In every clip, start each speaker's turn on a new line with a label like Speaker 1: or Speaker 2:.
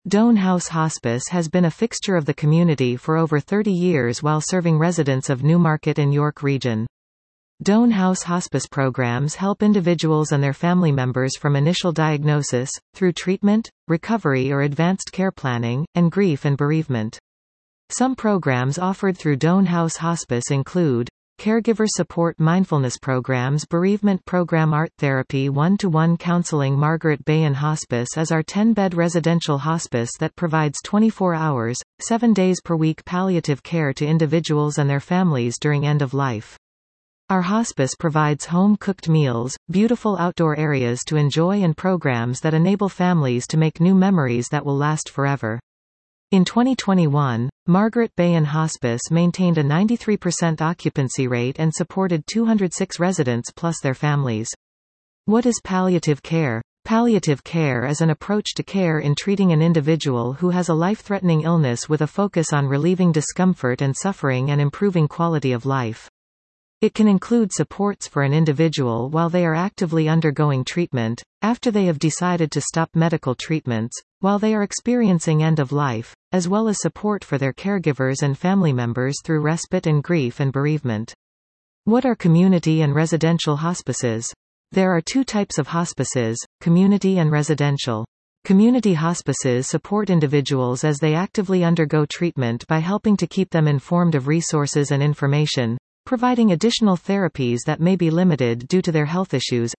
Speaker 1: Doan House Hospice has been a fixture of the community for over 30 years while serving residents of Newmarket and York Region. Doan House Hospice programs help individuals and their family members from initial diagnosis, through treatment, recovery or advanced care planning, and grief and bereavement. Some programs offered through Doan House Hospice include Caregiver Support Mindfulness Programs, Bereavement Program, Art Therapy, One-to-One Counseling. Margaret Bayon Hospice is our 10-bed residential hospice that provides 24 hours, 7 days per week palliative care to individuals and their families during end of life. Our hospice provides home-cooked meals, beautiful outdoor areas to enjoy and programs that enable families to make new memories that will last forever. In 2021, Margaret Bayon Hospice maintained a 93% occupancy rate and supported 206 residents plus their families. What is palliative care? Palliative care is an approach to care in treating an individual who has a life-threatening illness with a focus on relieving discomfort and suffering and improving quality of life. It can include supports for an individual while they are actively undergoing treatment, after they have decided to stop medical treatments, while they are experiencing end of life, as well as support for their caregivers and family members through respite and grief and bereavement. What are community and residential hospices? There are two types of hospices, community and residential. Community hospices support individuals as they actively undergo treatment by helping to keep them informed of resources and information, providing additional therapies that may be limited due to their health issues,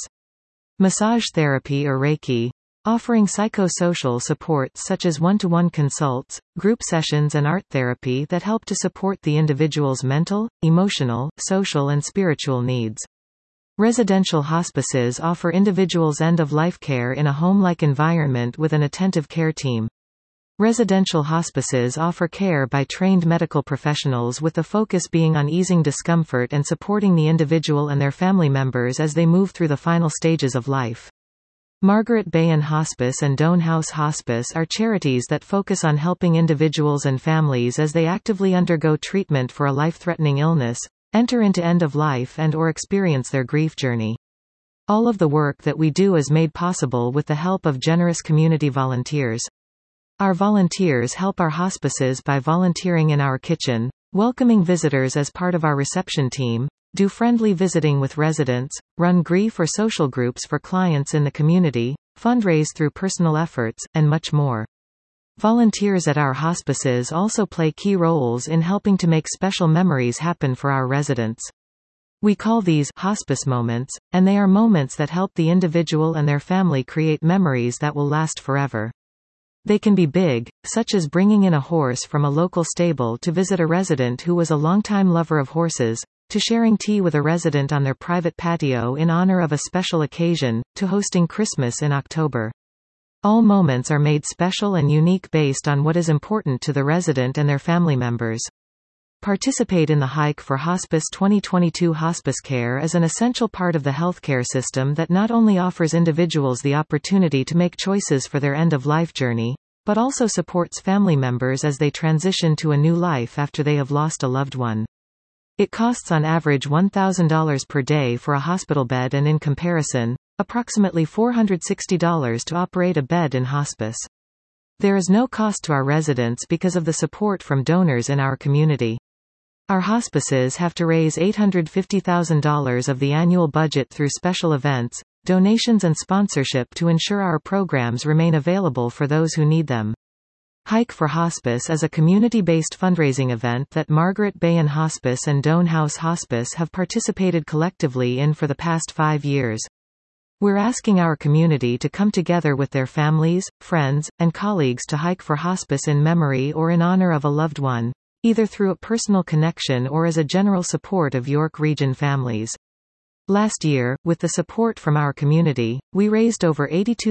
Speaker 1: massage therapy or Reiki, offering psychosocial supports such as one-to-one consults, group sessions and art therapy that help to support the individual's mental, emotional, social and spiritual needs. Residential hospices offer individuals end-of-life care in a home-like environment with an attentive care team. Residential hospices offer care by trained medical professionals with the focus being on easing discomfort and supporting the individual and their family members as they move through the final stages of life. Margaret Bayon Hospice and Doan House Hospice are charities that focus on helping individuals and families as they actively undergo treatment for a life-threatening illness, enter into end of life and/or experience their grief journey. All of the work that we do is made possible with the help of generous community volunteers. Our volunteers help our hospices by volunteering in our kitchen, welcoming visitors as part of our reception team, do friendly visiting with residents, run grief or social groups for clients in the community, fundraise through personal efforts, and much more. Volunteers at our hospices also play key roles in helping to make special memories happen for our residents. We call these hospice moments, and they are moments that help the individual and their family create memories that will last forever. They can be big, such as bringing in a horse from a local stable to visit a resident who was a longtime lover of horses, to sharing tea with a resident on their private patio in honor of a special occasion, to hosting Christmas in October. All moments are made special and unique based on what is important to the resident and their family members. Participate in the Hike for Hospice 2022. Hospice care is an essential part of the healthcare system that not only offers individuals the opportunity to make choices for their end-of-life journey, but also supports family members as they transition to a new life after they have lost a loved one. It costs on average $1,000 per day for a hospital bed and in comparison, approximately $460 to operate a bed in hospice. There is no cost to our residents because of the support from donors in our community. Our hospices have to raise $850,000 of the annual budget through special events, donations and sponsorship to ensure our programs remain available for those who need them. Hike for Hospice is a community-based fundraising event that Margaret Bayon Hospice and Doan House Hospice have participated collectively in for the past 5 years. We're asking our community to come together with their families, friends, and colleagues to hike for hospice in memory or in honor of a loved one, either through a personal connection or as a general support of York Region families. Last year, with the support from our community, we raised over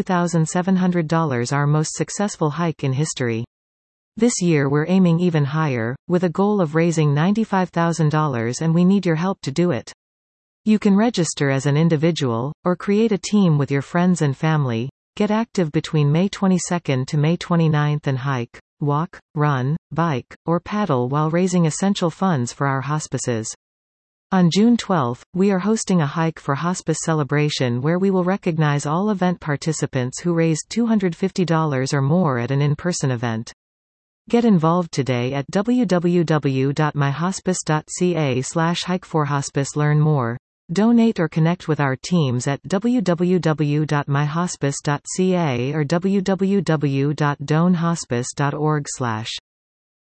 Speaker 1: $82,700, our most successful hike in history. This year we're aiming even higher, with a goal of raising $95,000, and we need your help to do it. You can register as an individual, or create a team with your friends and family. Get active between May 22 to May 29 and hike, walk, run, bike, or paddle while raising essential funds for our hospices. On June 12, we are hosting a Hike for Hospice celebration where we will recognize all event participants who raised $250 or more at an in-person event. Get involved today at www.myhospice.ca/hikeforhospice. Learn more. Donate or connect with our teams at www.myhospice.ca or www.donehospice.org/.